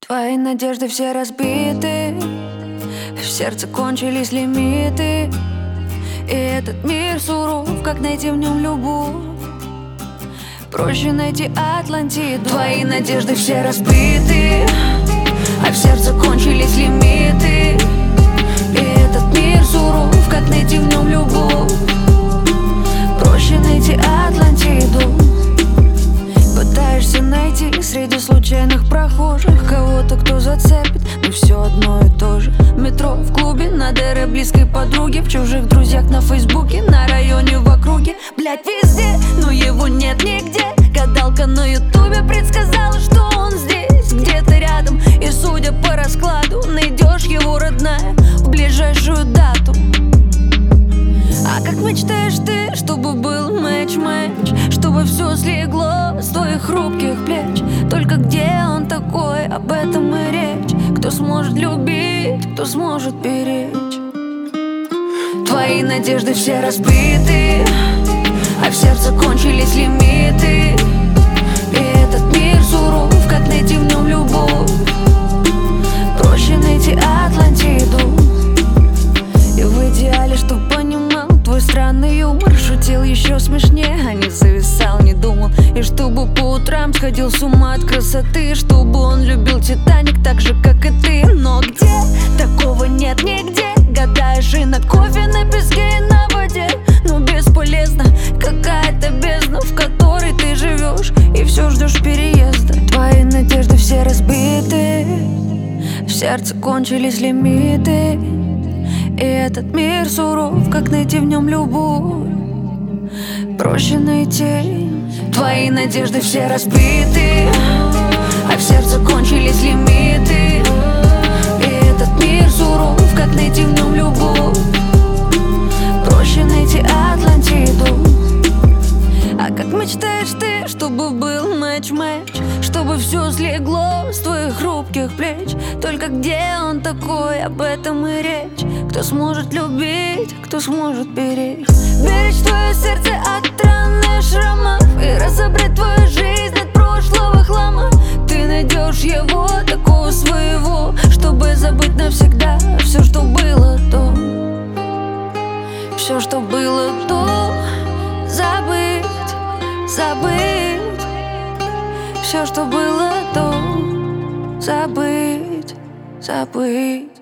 Твои надежды все разбиты, в сердце кончились лимиты, и этот мир суров, как найти в нем любовь. Проще найти Атлантиду. Твои надежды все разбиты, а в сердце кончились лимиты, и этот мир суров, как найти в нем любовь. Проще найти Атлантиду. Пытаешься найти среди случайных прохожих кого-то, кто зацепит, но все одно и то же. В метро, в клубе, на ДР близкой подруги, в чужих друзьях на фейсбуке, на районе, в округе. Блять, везде, но его нет нигде. Гадалка на ютубе предсказала, что он здесь, где-то рядом. И судя по раскладу, найдешь его, родная, в ближайшую дату. А как мечтаешь ты, чтобы был матч-матч, чтобы все слегло с твоих хрупких плеч? Только где он такой, об этом и речь. Кто сможет любить, кто сможет беречь? Твои надежды все разбиты, а в сердце кончились лимиты, и этот мир суров, как найти в нем любовь. Проще найти Атлантиду. И в идеале, чтоб понимал твой странный юмор, шутил еще смешнее, а не зависал, не думал. И чтобы по утрам сходил с ума от красоты, чтобы он любил Титаник так же, как и ты. Но где? Такого нет нигде. Гадаешь и на кофе, на песке, и на воде, но бесполезно. Какая-то бездна, в которой ты живешь, и все ждешь переезда. Твои надежды все разбиты, в сердце кончились лимиты, и этот мир суров, как найти в нем любовь. Проще найти. Твои надежды все разбиты, а в сердце кончились лимиты, и этот мир суров, как найти в нем любовь. Проще найти Атлантиду. А как мечтаешь ты, чтобы был матч-матч, чтобы все слегло с твоих хрупких плеч? Только где он такой, об этом и речь. Кто сможет любить, кто сможет беречь? Беречь твое сердце от ран и шрамов, и разобрать твою жизнь от прошлого хлама. Ты найдешь его, такого своего, чтобы забыть навсегда все, что было до. Все, что было до, забыть, забыть. Все, что было до, забыть, забыть.